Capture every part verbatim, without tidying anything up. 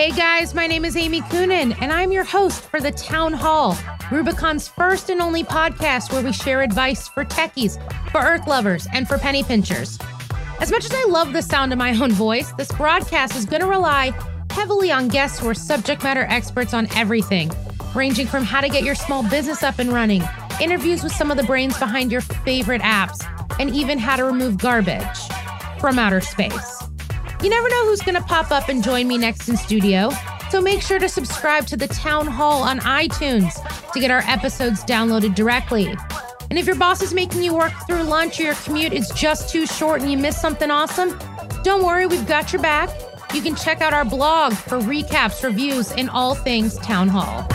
Hey guys, my name is Amy Coonan, and I'm your host for The Town Hall, Rubicon's first and only podcast where we share advice for techies, for Earth lovers, and for penny pinchers. As much as I love the sound of my own voice, this broadcast is going to rely heavily on guests who are subject matter experts on everything, ranging from how to get your small business up and running, interviews with some of the brains behind your favorite apps, and even how to remove garbage from outer space. You never know who's going to pop up and join me next in studio, so make sure to subscribe to The Town Hall on iTunes to get our episodes downloaded directly. And if your boss is making you work through lunch or your commute is just too short and you missed something awesome, don't worry, we've got your back. You can check out our blog for recaps, reviews, and all things Town Hall.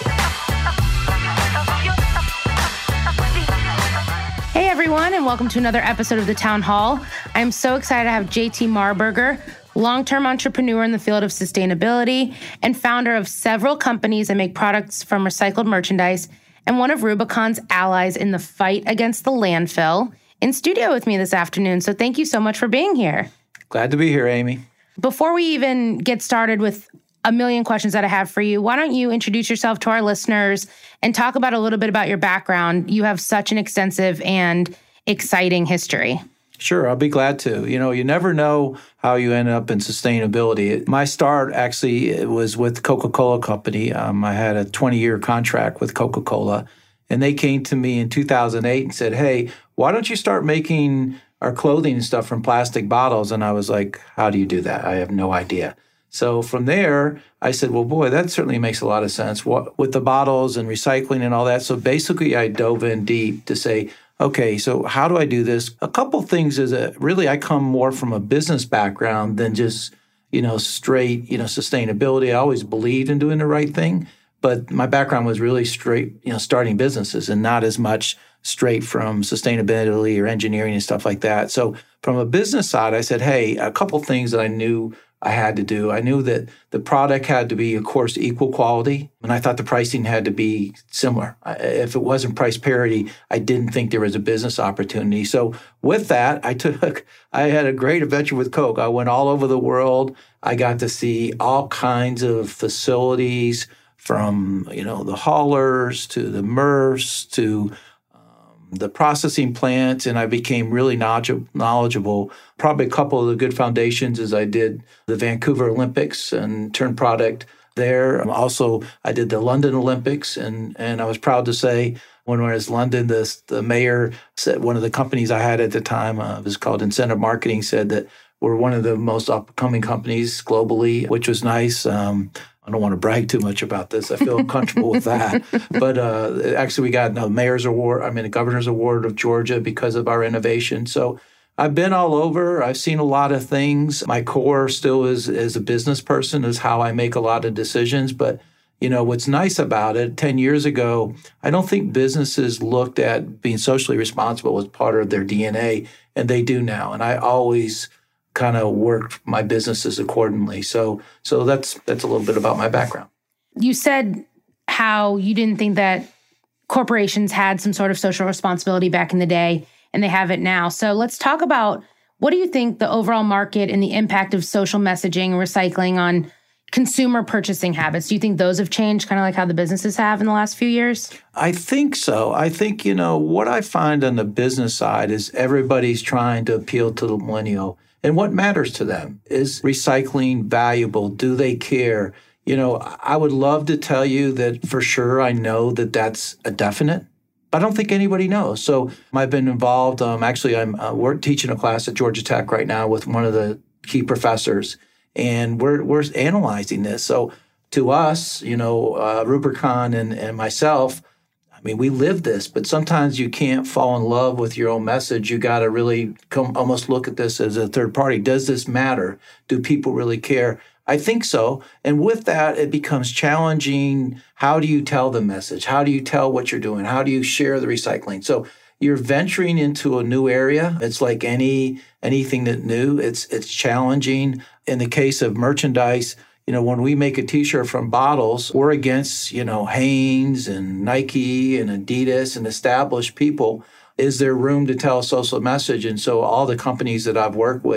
Hey everyone, and welcome to another episode of The Town Hall. I'm so excited to have J T Marburger, long-term entrepreneur in the field of sustainability and founder of several companies that make products from recycled merchandise and one of Rubicon's allies in the fight against the landfill, in studio with me this afternoon. So thank you so much for being here. Glad to be here, Amy. Before we even get started with a million questions that I have for you, why don't you introduce yourself to our listeners and talk about a little bit about your background? You have such an extensive and exciting history. Sure, I'll be glad to. You know, you never know how you end up in sustainability. My start actually was with Coca-Cola Company. Um, I had a twenty-year contract with Coca-Cola, and they came to me in two thousand eight and said, hey, why don't you start making our clothing and stuff from plastic bottles? And I was like, how do you do that? I have no idea. So from there, I said, well, boy, that certainly makes a lot of sense what, with the bottles and recycling and all that. So basically, I dove in deep to say, okay, so how do I do this? A couple things is that really I come more from a business background than just, you know, straight, you know, sustainability. I always believed in doing the right thing, but my background was really straight, you know, starting businesses and not as much straight from sustainability or engineering and stuff like that. So from a business side, I said, hey, a couple things that I knew I had to do. I knew that the product had to be, of course, equal quality, and I thought the pricing had to be similar. If it wasn't price parity, I didn't think there was a business opportunity. So with that, I took, I had a great adventure with Coke. I went all over the world. I got to see all kinds of facilities from, you know, the haulers to the M R Fs to the processing plants, and I became really knowledgeable. Probably a couple of the good foundations is I did the Vancouver Olympics and turned product there. Also, I did the London Olympics, and and I was proud to say when I was in London, the, the mayor said, one of the companies I had at the time, uh, it was called Incentive Marketing, said that we're one of the most upcoming companies globally, which was nice. Um, I don't want to brag too much about this. I feel comfortable with that. But uh, actually, we got the mayor's award, I mean, the governor's award of Georgia because of our innovation. So I've been all over. I've seen a lot of things. My core still is as a business person is how I make a lot of decisions. But, you know, what's nice about it, ten years ago, I don't think businesses looked at being socially responsible as part of their D N A, and they do now. And I always kind of worked my businesses accordingly. So so that's that's a little bit about my background. You said how you didn't think that corporations had some sort of social responsibility back in the day, and they have it now. So let's talk about, what do you think the overall market and the impact of social messaging and recycling on consumer purchasing habits? Do you think those have changed, kind of like how the businesses have in the last few years? I think so. I think, you know, what I find on the business side is everybody's trying to appeal to the millennial. And what matters to them? Is recycling valuable? Do they care? You know, I would love to tell you that for sure I know that that's a definite, but I don't think anybody knows. So I've been involved. Um, actually, I'm uh, we're teaching a class at Georgia Tech right now with one of the key professors, and we're we're analyzing this. So to us, you know, uh, Rubicon and, and myself, I mean, we live this, but sometimes you can't fall in love with your own message. You got to really come, almost look at this as a third party. Does this matter? Do people really care? I think so. And with that, it becomes challenging. How do you tell the message? How do you tell what you're doing? How do you share the recycling? So you're venturing into a new area. It's like any anything that new. It's it's challenging. In the case of merchandise, you know, when we make a T-shirt from bottles, we're against, you know, Hanes and Nike and Adidas and established people. Is there room to tell a social message? And so all the companies that I've worked with,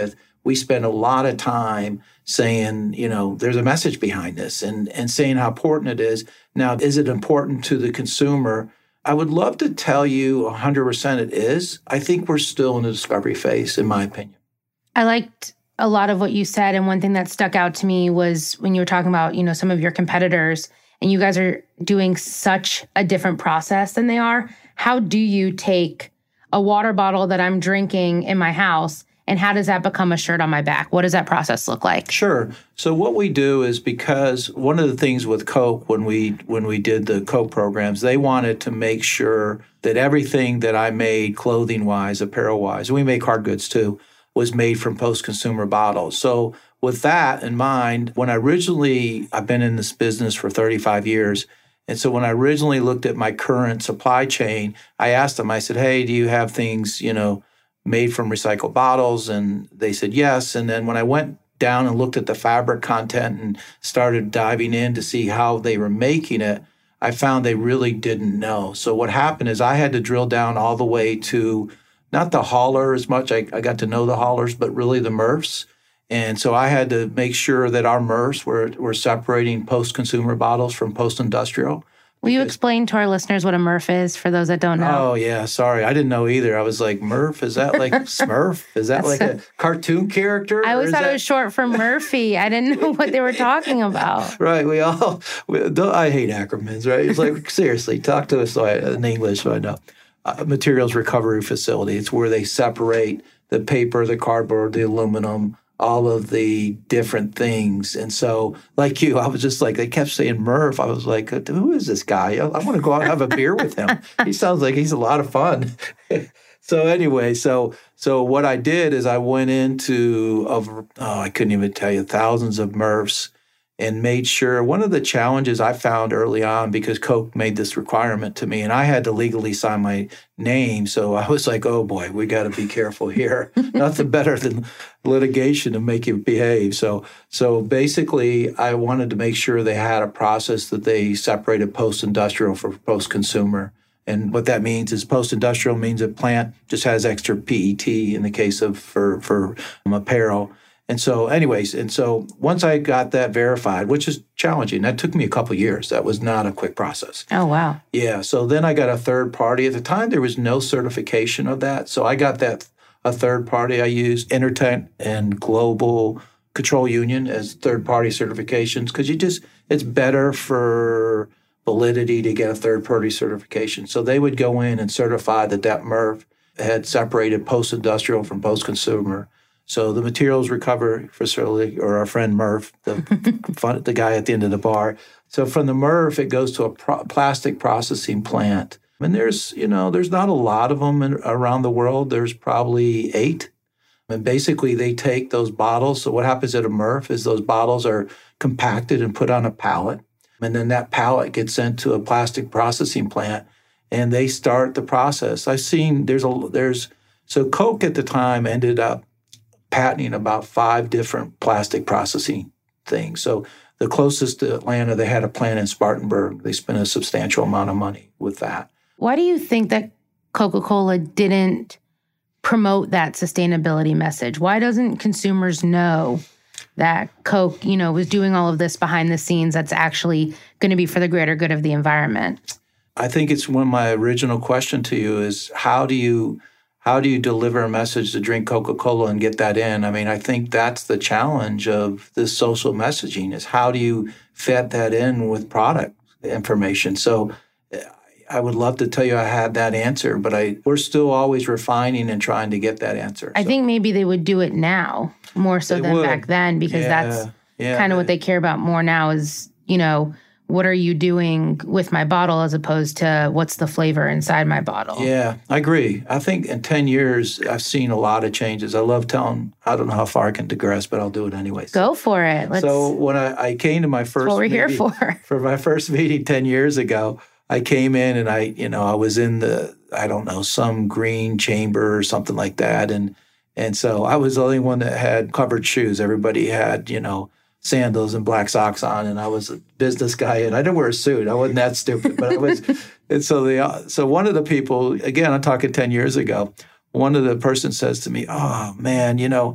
we spend a lot of time saying, you know, there's a message behind this and, and saying how important it is. Now, is it important to the consumer? I would love to tell you one hundred percent it is. I think we're still in the discovery phase, in my opinion. I liked a lot of what you said. And one thing that stuck out to me was when you were talking about, you know, some of your competitors, and you guys are doing such a different process than they are. How do you take a water bottle that I'm drinking in my house, and how does that become a shirt on my back? What does that process look like? Sure. So what we do is, because one of the things with Coke, when we when we did the Coke programs, they wanted to make sure that everything that I made clothing-wise, apparel-wise, and we make hard goods too, was made from post-consumer bottles. So with that in mind, when I originally, I've been in this business for thirty-five years, and so when I originally looked at my current supply chain, I asked them, I said, hey, do you have things, you know, made from recycled bottles? And they said yes. And then when I went down and looked at the fabric content and started diving in to see how they were making it, I found they really didn't know. So what happened is I had to drill down all the way to not the hauler as much. I, I got to know the haulers, but really the M R Fs. And so I had to make sure that our M R Fs were, were separating post-consumer bottles from post-industrial. Will you explain to our listeners what a M R F is for those that don't know? Oh, yeah. Sorry. I didn't know either. I was like, M R F? Is that like Smurf? Is that like a cartoon character? I always thought that... it was short for Murphy. I didn't know what they were talking about. Right. We all, we, I hate acronyms, right? It's like, seriously, talk to us so I, in English so I know. Uh, materials recovery facility. It's where they separate the paper, the cardboard, the aluminum, all of the different things. And so, like you, I was just like, they kept saying Murph. I was like, who is this guy? I, I want to go out and have a beer with him. He sounds like he's a lot of fun. So anyway, so so what I did is I went into, of, oh, I couldn't even tell you, thousands of M R Fs, and made sure. One of the challenges I found early on, because Coke made this requirement to me, and I had to legally sign my name, so I was like, oh boy, we got to be careful here. Nothing better than litigation to make you behave. So, so basically, I wanted to make sure they had a process that they separated post-industrial from post-consumer. And what that means is post-industrial means a plant just has extra P E T in the case of for for um, apparel. And so anyways, and so once I got that verified, which is challenging, that took me a couple of years. That was not a quick process. Oh, wow. Yeah. So then I got a third party. At the time, there was no certification of that. So I got that, a third party. I used Intertek and Global Control Union as third party certifications, because you just, it's better for validity to get a third party certification. So they would go in and certify that that M R F had separated post-industrial from post-consumer. So the materials recovery facility, or our friend Murph, the fun, the guy at the end of the bar. So from the M R F, it goes to a pro- plastic processing plant. And there's, you know, there's not a lot of them in, around the world. There's probably eight. And basically, they take those bottles. So what happens at a M R F is those bottles are compacted and put on a pallet. And then that pallet gets sent to a plastic processing plant, and they start the process. I've seen there's a, there's, so Coke at the time ended up patenting about five different plastic processing things. So the closest to Atlanta, they had a plant in Spartanburg. They spent a substantial amount of money with that. Why do you think that Coca-Cola didn't promote that sustainability message? Why doesn't consumers know that Coke, you know, was doing all of this behind the scenes that's actually going to be for the greater good of the environment? I think it's one of my original question to you is how do you How do you deliver a message to drink Coca-Cola and get that in? I mean, I think that's the challenge of this social messaging is how do you fit that in with product information? So I would love to tell you I had that answer, but I we're still always refining and trying to get that answer. I so. think maybe they would do it now more so They than would. back then, because Yeah, that's yeah. kind of what they care about more now is, you know, what are you doing with my bottle as opposed to what's the flavor inside my bottle? Yeah, I agree. I think in ten years, I've seen a lot of changes. I love telling, I don't know how far I can digress, but I'll do it anyways. Go for it. Let's, so when I, I came to my first what we're here meeting, for. for my first meeting ten years ago, I came in and I, you know, I was in the, I don't know, some green chamber or something like that. And, and so I was the only one that had covered shoes. Everybody had, you know, sandals and black socks on, and I was a business guy, and I didn't wear a suit. I wasn't that stupid, but I was. And so the so one of the people, again, I'm talking ten years ago, one of the person says to me, "Oh man, you know,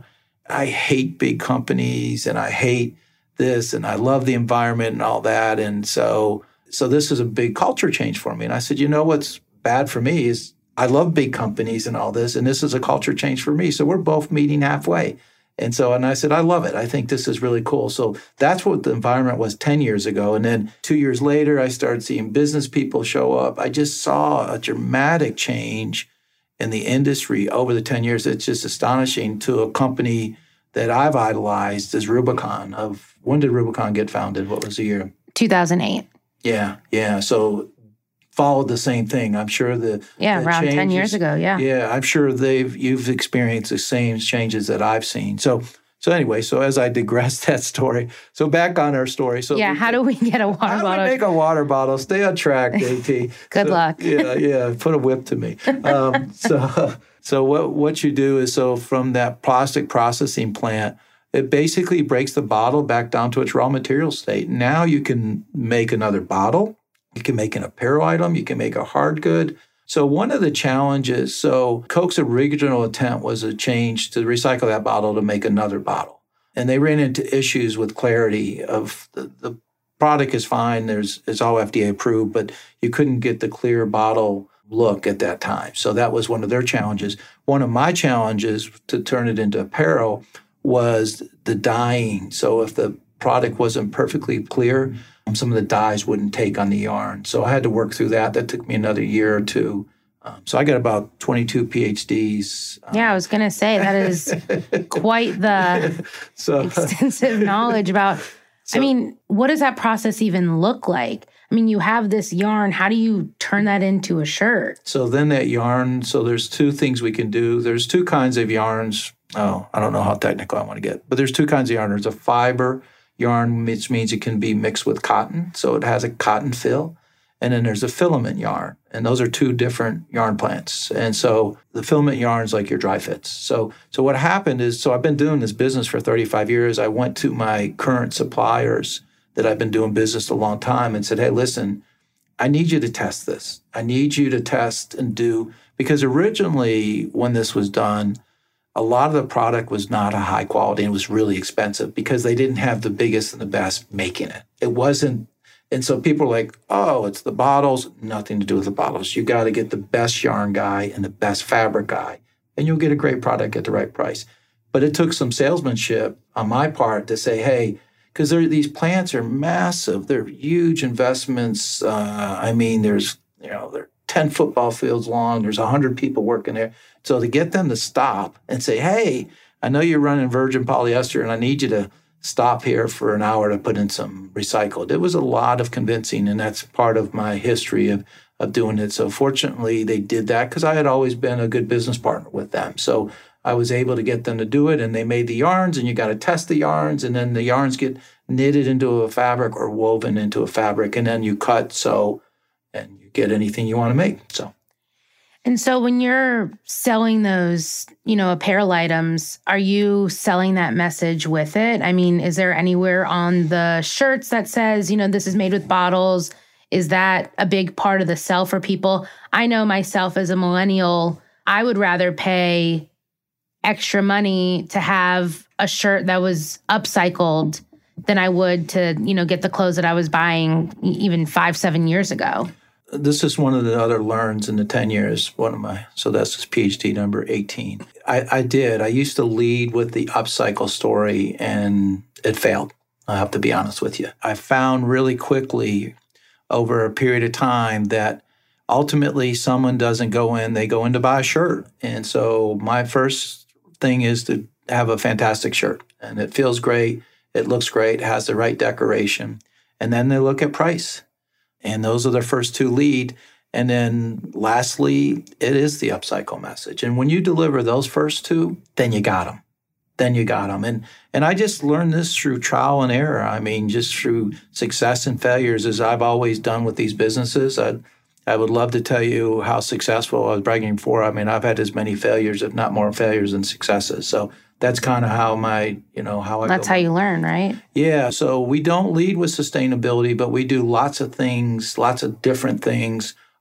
I hate big companies and I hate this and I love the environment and all that. And so, so this is a big culture change for me. And I said, you know, what's bad for me is I love big companies and all this, and this is a culture change for me. So we're both meeting halfway. And so, and I said, I love it. I think this is really cool. So that's what the environment was ten years ago. And then two years later, I started seeing business people show up. I just saw a dramatic change in the industry over the ten years. It's just astonishing to a company that I've idolized as Rubicon. Of when did Rubicon get founded? What was the year? two thousand eight. Yeah, yeah. So followed the same thing. I'm sure the yeah the around changes, ten years ago. Yeah, yeah. I'm sure they've you've experienced the same changes that I've seen. So so anyway, so as I digress that story, so back on our story. So yeah, we, how do we get a water how bottle? do we make a water bottle? Stay on track, A T. Good so, luck. Yeah, yeah. Put a whip to me. Um, so so what what you do is so from that plastic processing plant, it basically breaks the bottle back down to its raw material state. Now you can make another bottle. You can make an apparel item. You can make a hard good. So one of the challenges, so Coke's original intent was a change to recycle that bottle to make another bottle. And they ran into issues with clarity of the, the product is fine. There's it's all F D A approved, but you couldn't get the clear bottle look at that time. So that was one of their challenges. One of my challenges to turn it into apparel was the dyeing. So if the product wasn't perfectly clear, some of the dyes wouldn't take on the yarn. So I had to work through that. That took me another year or two. Um, so I got about twenty-two P H Ds. Um, yeah, I was going to say that is quite the so, extensive knowledge about, so, I mean, what does that process even look like? I mean, you have this yarn. How do you turn that into a shirt? So then that yarn, so there's two things we can do. There's two kinds of yarns. Oh, I don't know how technical I want to get, but there's two kinds of yarn. There's a fiber yarn, which means it can be mixed with cotton, so it has a cotton fill. And then there's a filament yarn, and those are two different yarn plants. And so the filament yarn is like your dry fits. So so what happened is, so I've been doing this business for thirty-five years. I went to my current suppliers that I've been doing business a long time and said, hey, listen, I need you to test this. I need you to test and do, because originally when this was done, a lot of the product was not a high quality and was really expensive because they didn't have the biggest and the best making it. It wasn't, and so people are like, oh, it's the bottles. Nothing to do with the bottles. You got to get the best yarn guy and the best fabric guy, and you'll get a great product at the right price. But it took some salesmanship on my part to say, hey, because these plants are massive. They're huge investments. Uh, I mean, there's, you know, they're ten football fields long. There's one hundred people working there. So to get them to stop and say, hey, I know you're running virgin polyester and I need you to stop here for an hour to put in some recycled. It was a lot of convincing, and that's part of my history of, of doing it. So fortunately, they did that because I had always been a good business partner with them. So I was able to get them to do it, and they made the yarns, and you got to test the yarns, and then the yarns get knitted into a fabric or woven into a fabric, and then you cut, sew, and you get anything you want to make. So. And so when you're selling those, you know, apparel items, are you selling that message with it? I mean, is there anywhere on the shirts that says, you know, this is made with bottles? Is that a big part of the sell for people? I know myself as a millennial, I would rather pay extra money to have a shirt that was upcycled than I would to, you know, get the clothes that I was buying even five, seven years ago. This is one of the other learns in the ten years, one of my, so that's his P H D number eighteen. I, I did. I used to lead with the upcycle story, and it failed. I have to be honest with you. I found really quickly over a period of time that ultimately someone doesn't go in, they go in to buy a shirt. And so my first thing is to have a fantastic shirt, and it feels great. It looks great, has the right decoration. And then they look at price. And those are the first two lead. And then lastly, it is the upcycle message. And when you deliver those first two, then you got them. Then you got them. And and I just learned this through trial and error. I mean, just through success and failures, as I've always done with these businesses. I I would love to tell you how successful I was bragging for. I mean, I've had as many failures, if not more failures than successes. So that's kind of how my, you know, how I That's go. how you learn, right? Yeah. So we don't lead with sustainability, but we do lots of things, lots of different things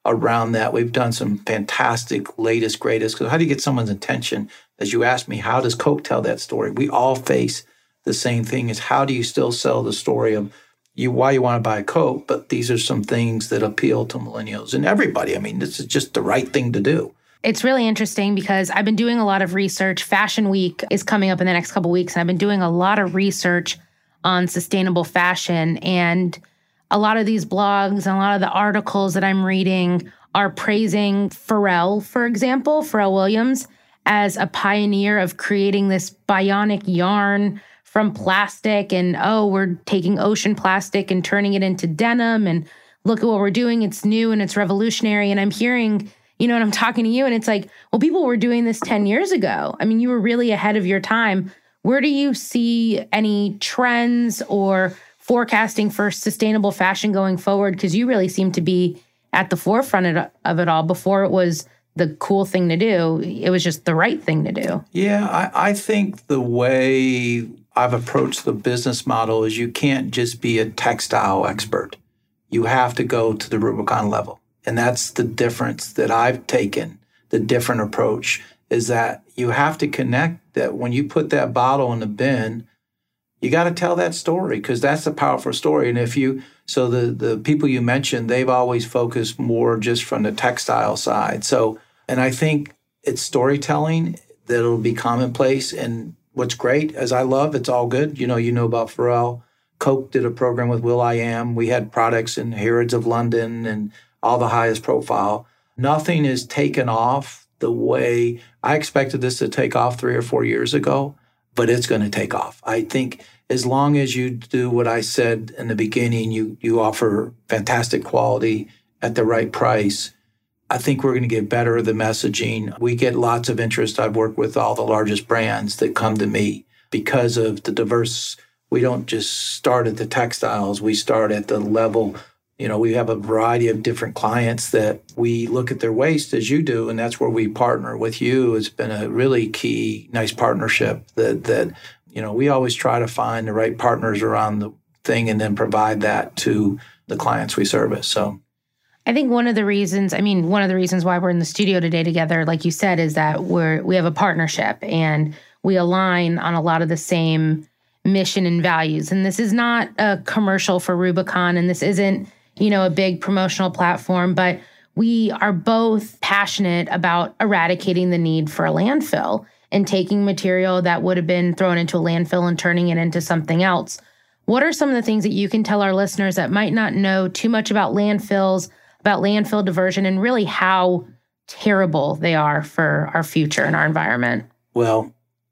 around that. We've done some fantastic latest, greatest. Because how do you get someone's attention? As you asked me, how does Coke tell that story? We all face the same thing: is how do you still sell the story of you why you want to buy a Coke, but these are some things that appeal to millennials and everybody. I mean, this is just the right thing to do. It's really interesting because I've been doing a lot of research. Fashion Week is coming up in the next couple of weeks, and I've been doing a lot of research on sustainable fashion. And a lot of these blogs and a lot of the articles that I'm reading are praising Pharrell, for example, Pharrell Williams, as a pioneer of creating this bionic yarn from plastic. And, oh, we're taking ocean plastic and turning it into denim. And look at what we're doing. It's new and it's revolutionary. And I'm hearing, you know, and I'm talking to you and it's like, well, people were doing this ten years ago. I mean, you were really ahead of your time. Where do you see any trends or forecasting for sustainable fashion going forward? Because you really seem to be at the forefront of it all. Before it was the cool thing to do, it was just the right thing to do. Yeah, I, I think the way I've approached the business model is you can't just be a textile expert. You have to go to the Rubicon level. And that's the difference that I've taken, the different approach, is that you have to connect that when you put that bottle in the bin, you got to tell that story because that's a powerful story. And if you, so the, the people you mentioned, they've always focused more just from the textile side. So, and I think it's storytelling that'll be commonplace. And what's great, as I love, it's all good. You know, you know about Pharrell. Coke did a program with will.i.am. We had products in Harrods of London and all the highest profile. Nothing is taken off the way I expected this to take off three or four years ago, but it's going to take off. I think as long as you do what I said in the beginning, you you offer fantastic quality at the right price, I think we're going to get better at the messaging. We get lots of interest. I've worked with all the largest brands that come to me because of the diverse. We don't just start at the textiles. We start at the level. You know, we have a variety of different clients that we look at their waste as you do, and that's where we partner with you. It's been a really key, nice partnership that, that you know, we always try to find the right partners around the thing and then provide that to the clients we service. So I think one of the reasons, I mean, one of the reasons why we're in the studio today together, like you said, is that we're we have a partnership and we align on a lot of the same mission and values. And this is not a commercial for Rubicon, and this isn't, you know, a big promotional platform, but we are both passionate about eradicating the need for a landfill and taking material that would have been thrown into a landfill and turning it into something else. What are some of the things that you can tell our listeners that might not know too much about landfills, about landfill diversion, and really how terrible they are for our future and our environment? Well,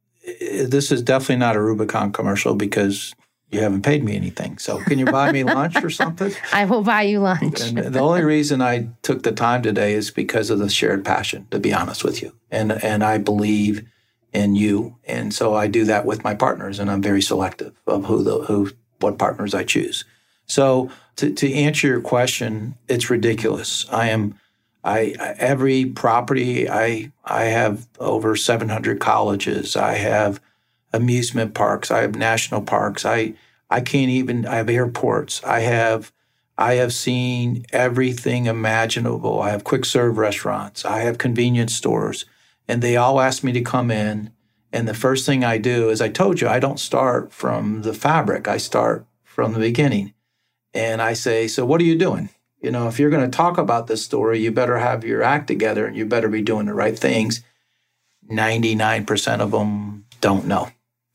this is definitely not a Rubicon commercial because you haven't paid me anything. So can you buy me lunch or something? I will buy you lunch. And the only reason I took the time today is because of the shared passion, to be honest with you. And and I believe in you. And so I do that with my partners, and I'm very selective of who the who what partners I choose. So to, to answer your question, it's ridiculous. I am I every property I I have over seven hundred colleges. I have amusement parks. I have national parks. I I can't even, I have airports. I have I have seen everything imaginable. I have quick serve restaurants. I have convenience stores. And they all ask me to come in. And the first thing I do is, I told you, I don't start from the fabric. I start from the beginning. And I say, so what are you doing? You know, if you're going to talk about this story, you better have your act together and you better be doing the right things. ninety-nine percent of them don't know.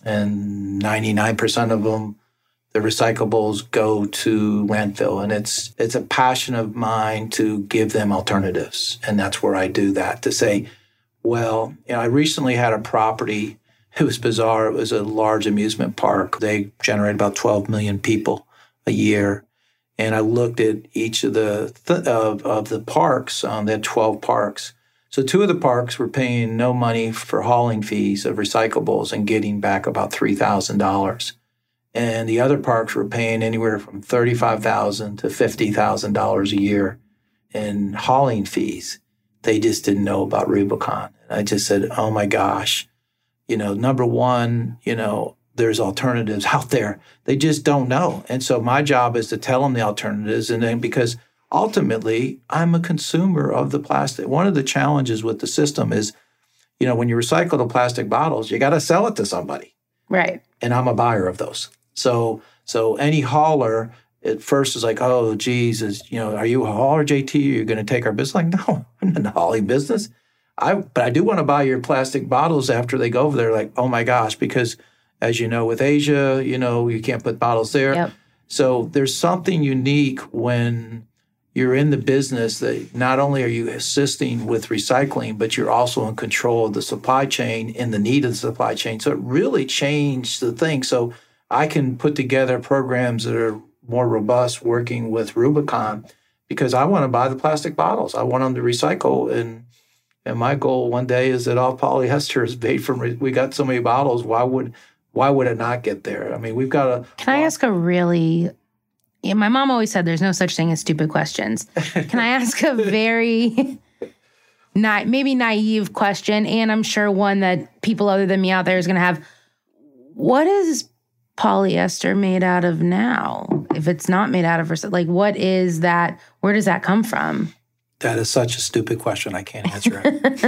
And ninety-nine percent of them, the recyclables go to landfill. And it's it's a passion of mine to give them alternatives. And that's where I do that, to say, well, you know, I recently had a property. It was bizarre. It was a large amusement park. They generate about twelve million people a year. And I looked at each of the th- of, of the parks. Um, they had twelve parks. So two of the parks were paying no money for hauling fees of recyclables and getting back about three thousand dollars. And the other parks were paying anywhere from thirty-five thousand dollars to fifty thousand dollars a year in hauling fees. They just didn't know about Rubicon. And I just said, oh my gosh, you know, number one, you know, there's alternatives out there. They just don't know. And so my job is to tell them the alternatives. And then because ultimately, I'm a consumer of the plastic. One of the challenges with the system is, you know, when you recycle the plastic bottles, you got to sell it to somebody. Right. And I'm a buyer of those. So so any hauler at first is like, oh, geez, is, you know, are you a hauler, J T? Are you going to take our business? Like, no, I'm not in the hauling business. I, but I do want to buy your plastic bottles after they go over there. Like, oh my gosh, because as you know, with Asia, you know, you can't put bottles there. Yep. So there's something unique when you're in the business that not only are you assisting with recycling, but you're also in control of the supply chain and the need of the supply chain. So it really changed the thing. So I can put together programs that are more robust working with Rubicon because I want to buy the plastic bottles. I want them to recycle. And and my goal one day is that all polyester is made from, re- we got so many bottles, why would why would it not get there? I mean, we've got a... Can I ask a really... Yeah, my mom always said there's no such thing as stupid questions. Can I ask a very, not maybe naive question, and I'm sure one that people other than me out there is going to have. What is polyester made out of now? If it's not made out of, like, what is that? Where does that come from? That is such a stupid question. I can't answer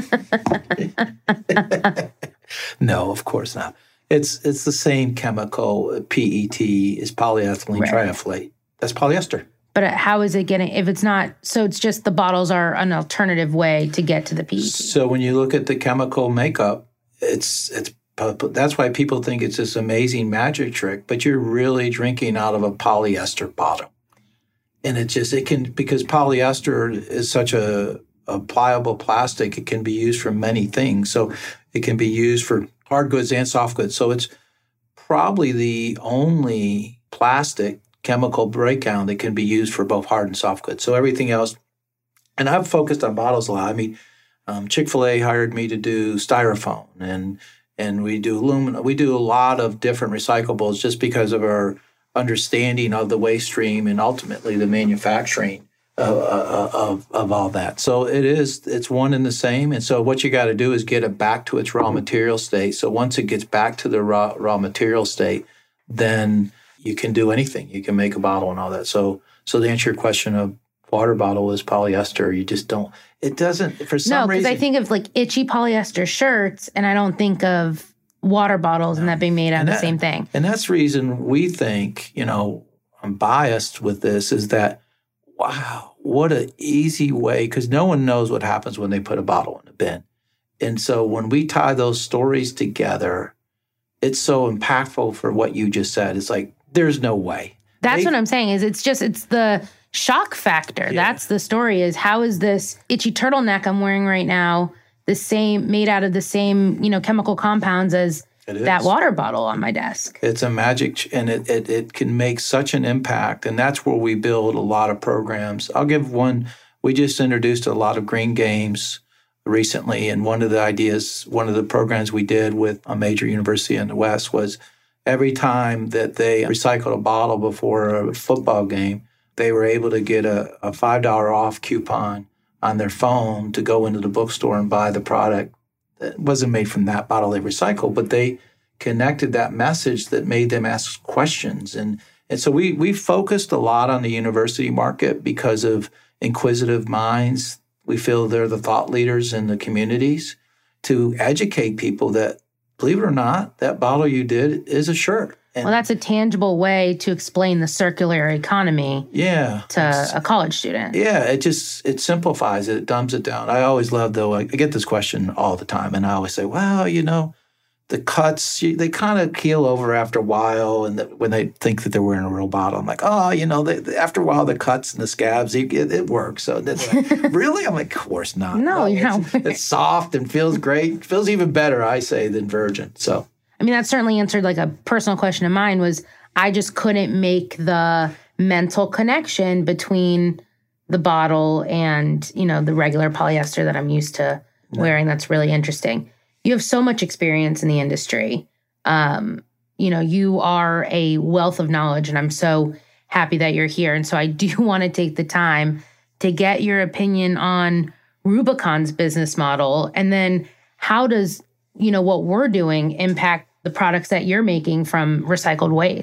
it. No, of course not. It's it's the same chemical, P E T, is polyethylene Right. triethylate. That's polyester. But how is it getting, if it's not, so it's just the bottles are an alternative way to get to the P E T. So when you look at the chemical makeup, it's it's that's why people think it's this amazing magic trick, but you're really drinking out of a polyester bottle. And it just, it can, because polyester is such a, a pliable plastic, it can be used for many things. So it can be used for hard goods and soft goods. So it's probably the only plastic chemical breakdown that can be used for both hard and soft goods. So everything else, and I've focused on bottles a lot. I mean, um, Chick-fil-A hired me to do styrofoam, and and we do aluminum. We do a lot of different recyclables just because of our understanding of the waste stream and ultimately the manufacturing of, of, of all that. So it is, it's one and the same. And so what you got to do is get it back to its raw material state. So once it gets back to the raw, raw material state, then you can do anything. You can make a bottle and all that. So so to answer your question of water bottle is polyester, you just don't, it doesn't, for some No, because reason. I think of like itchy polyester shirts, and I don't think of water bottles and that being made out of the that- same thing. And that's the reason we think, you know, I'm biased with this, is that, wow, what an easy way, because no one knows what happens when they put a bottle in the bin. And so when we tie those stories together, it's so impactful for what you just said. It's like, there's no way. That's They- what I'm saying, is it's just, it's the shock factor. Yeah. That's the story, is how is this itchy turtleneck I'm wearing right now the same, made out of the same, you know, chemical compounds as It that is. water bottle on my desk. It's a magic, ch- and it, it it can make such an impact. And that's where we build a lot of programs. I'll give one. We just introduced a lot of green games recently. And one of the ideas, one of the programs we did with a major university in the West was every time that they recycled a bottle before a football game, they were able to get a, a five dollars off coupon on their phone to go into the bookstore and buy the product that wasn't made from that bottle they recycled, but they connected that message that made them ask questions. And and so we we focused a lot on the university market because of inquisitive minds. We feel they're the thought leaders in the communities to educate people that, believe it or not, that bottle you did is a shirt. And Well, that's a tangible way to explain the circular economy yeah. to a college student. Yeah, it just, it simplifies it, it dumbs it down. I always love, though, I get this question all the time, and I always say, well, you know, the cuts, you- they kind of keel over after a while, and the, when they think that they're wearing a real bottle, I'm like, oh, you know, they, they- after a while, the cuts and the scabs, it, it, it works. So they're like, really? I'm like, of course not. No, you're it's, not. It's soft and feels great. Feels even better, I say, than virgin. So I mean, that certainly answered like a personal question of mine, was I just couldn't make the mental connection between the bottle and, you know, the regular polyester that I'm used to wearing. That's really interesting. You have so much experience in the industry. Um, you know, you are a wealth of knowledge, and I'm so happy that you're here. And so I do want to take the time to get your opinion on Rubicon's business model, and then how does, you know, what we're doing impact the products that you're making from recycled waste?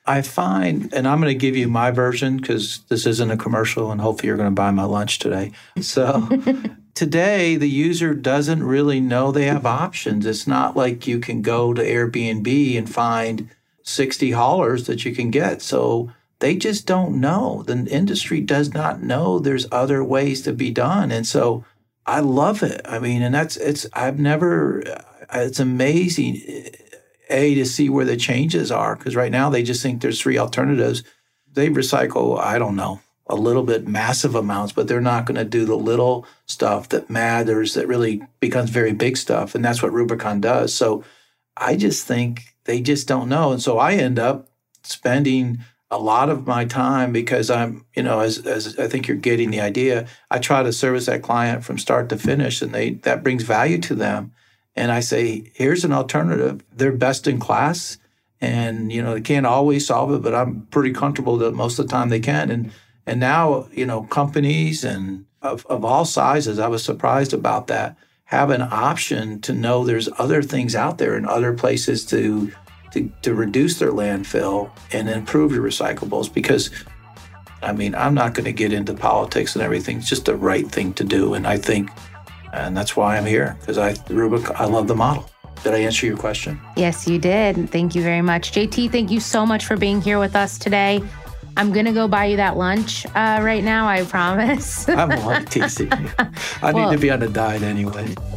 I find, and I'm going to give you my version because this isn't a commercial and hopefully you're going to buy my lunch today. So today, the user doesn't really know they have options. It's not like you can go to Airbnb and find sixty haulers that you can get. So they just don't know. The industry does not know there's other ways to be done. And so I love it. I mean, and that's, it's, I've never, it's amazing, A, to see where the changes are. Because right now they just think there's three alternatives. They recycle, I don't know, a little bit, massive amounts, but they're not going to do the little stuff that matters, that really becomes very big stuff. And that's what Rubicon does. So I just think they just don't know. And so I end up spending a lot of my time because I'm, you know, as, as I think you're getting the idea, I try to service that client from start to finish, and they that brings value to them. And I say, here's an alternative. They're best in class, and, you know, they can't always solve it, but I'm pretty comfortable that most of the time they can. And and now, you know, companies and of, of all sizes, I was surprised about that, have an option to know there's other things out there and other places to To, to reduce their landfill and improve your recyclables. Because, I mean, I'm not going to get into politics and everything. It's just the right thing to do. And I think, and that's why I'm here, because I, Rubicon, I love the model. Did I answer your question? Yes, you did. Thank you very much. J T, thank you so much for being here with us today. I'm going to go buy you that lunch uh, right now, I promise. I'm only teasing you. I well, need to be on a diet anyway.